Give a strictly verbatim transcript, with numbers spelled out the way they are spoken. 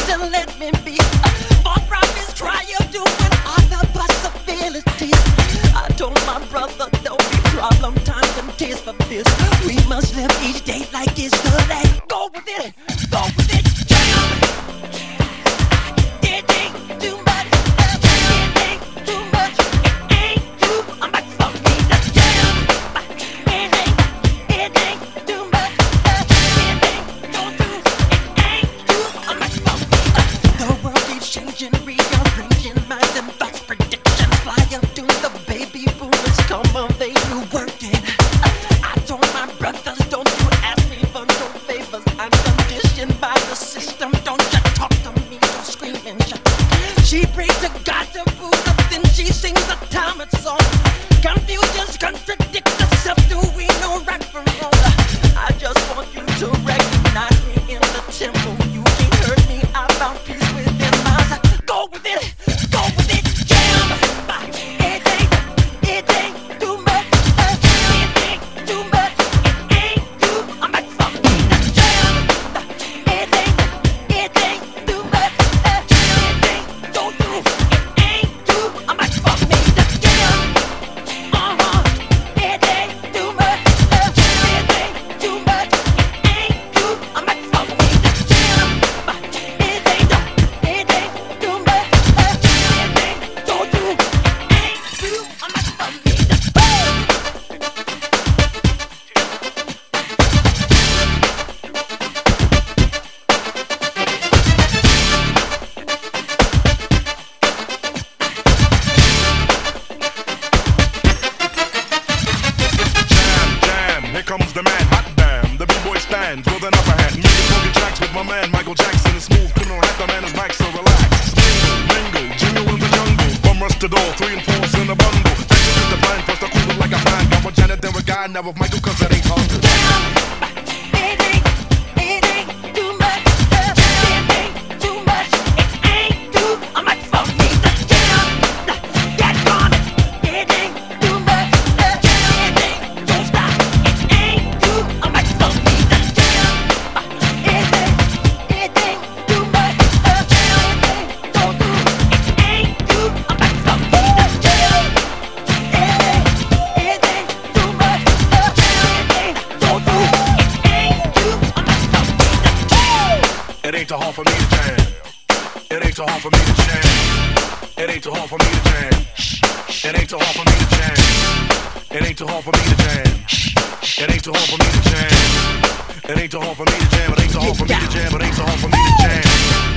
and let me be. Far from this trial, doing other possibilities. I told my brother, don't be problem, time and taste for this. We must live each day like it's the last. Go with it, go with it, jam. It ain't too much, it ain't too much, it ain't too much for me to jam. It ain't, it ain't too much, it ain't too, it ain't too much for me. The world keeps changing, rearranging minds and thoughts, predictions fly up to the baby boomers come of age, new working. I told my brothers, don't you ask me for no favors. I'm conditioned by the system. Don't you talk to me, don't scream and shout. She prays to God to food up, then she sings a Talmud song. Confusions contradict herself. Do we know right from wrong? I just want you to recognize me in the temple. You can't hurt me. I found peace within myself. Go with it, go with it, jam. It ain't, it ain't too much. It ain't too much. It ain't too much for me to jam. It ain't, it ain't too much. It ain't too, it ain't too much for me to jam. Uh-huh. It ain't too much. It ain't too much. It ain't too much for me to jam. It ain't, it ain't too much. It ain't too, it ain't too much for me to Jam, jam, here comes the man, hot damn. The B-boy stands with an upper hand. Making funky tracks with my man Michael Jackson. A smooth criminal hat, the man is back, so relax. Mingle, mingle, jingle in the jungle. Bum rush the door, three and four's in a bundle. Action is the plan, first I cool it like a fan. Got with Janet, then with Guy, now with Michael, cause it ain't hard. It ain't, it ain't too much. It ain't too much. It ain't too much for me to jam. Get on it. It ain't too much. It ain't, don't stop. It ain't too much for me to jam. It ain't, it ain't too much. It ain't, don't do. It ain't too much for me to jam. It ain't, it ain't too much. It ain't, don't do. It ain't too much for me to jam. It ain't too hard for me to jam. It ain't too hard for me to jam. It ain't too hard for me to jam. It ain't too hard for me to jam. It ain't too hard for me to jam. It ain't too hard for me to jam. It ain't too hard for me to jam. It ain't too hard for me to jam. It ain't too hard for me to jam.